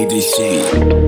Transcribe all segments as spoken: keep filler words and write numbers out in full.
ди си.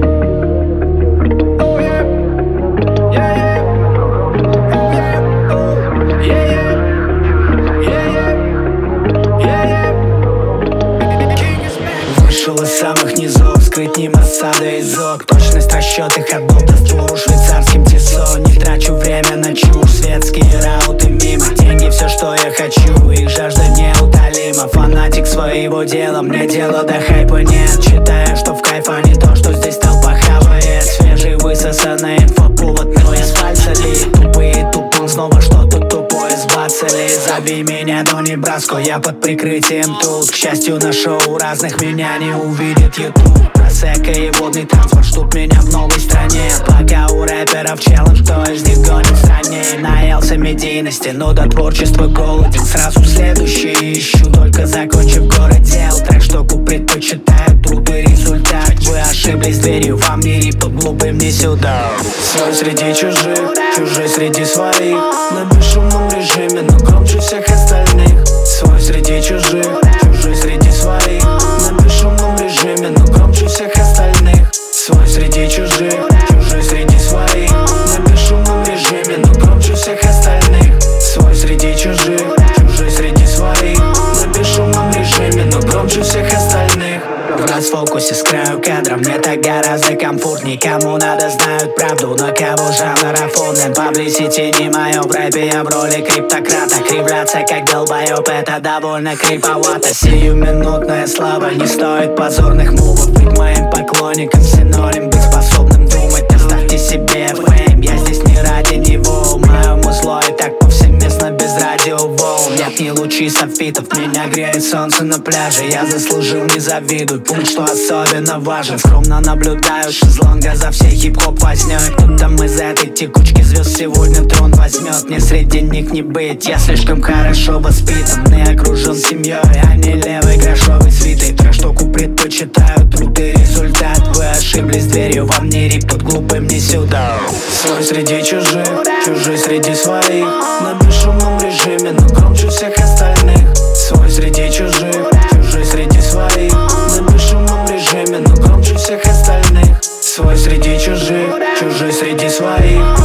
Вышел из самых низов, скрыть ним осада из ок. Точность расчетов от болтов туру швейцарским тесо. Не трачу время на чушь, светские рауты мимо. Деньги все, что я хочу, их жажда неутолима. Фанатик своего дела, мне дела до хайпа нет. Считаю, что в кайф, а не то, что здесь толпа хавает. Свежий высосанный инфоповод, но из пальца ли. Тупые тупым, снова что-то тупое сбацали. Забей меня до Небраско, я под прикрытием тут. К счастью, на шоу разных меня не увидит ютуб. Просека и водный транспорт ждут меня в новой стране. Пока у рэперов челлендж, кто из них гонит страннее. Наелся медийности, но до творчества голоден. Сразу следующий ищу, только закончив город дел. Трек, что предпочитаю труд и результат. Вы ошиблись дверью, вам не рип, тут глупым не сюда. Свой среди чужих, чужой среди своих. На бесшумном режиме, но громче всех остальных. Свой среди чужих, чужой среди своих. На бесшумном режиме, но громче всех остальных. Свой среди чужих, чужой среди своих. На бесшумном режиме, но громче всех остальных. Свой среди чужих, чужой среди своих. На бесшумном режиме, но громче всех остальных. В расфокусе с краю кадра, мне так гораздо комфортней. Кому надо, знают правду, на кого жанр оформлен. Паблисити не мое, в рэпе я в роли криптократа. Кривляться как долбоёб, это довольно криповато. Сиюминутная слава не стоит позорных мувов. Быть моим поклонником синоним, быть способным думать. Оставьте себе фейм, я здесь не ради него. Мое музло и так повсеместно без радиоволн. Нет ни лучей софитов, меня греет солнце на пляже. Я заслужил, не завидуй, пункт, что особенно важен. Скромно наблюдаю шезлонга за всей хип-хоп вознёй. Кто там из этой текучки звезд сегодня трон возьмет? Мне среди них не быть, я слишком хорошо воспитан. И окружен семьей, а не левой грошовой свитой. Трек, штуку предпочитаю труд и результат. Вы ошиблись дверью, вам не рип, под глупым не сюда. Свой среди чужих, чужой среди своих. На бесшумном режиме, но громче всех остальных. Свой среди чужих, чужой среди своих. На бесшумном режиме, но громче всех остальных. Свой среди чужих, чужой среди своих.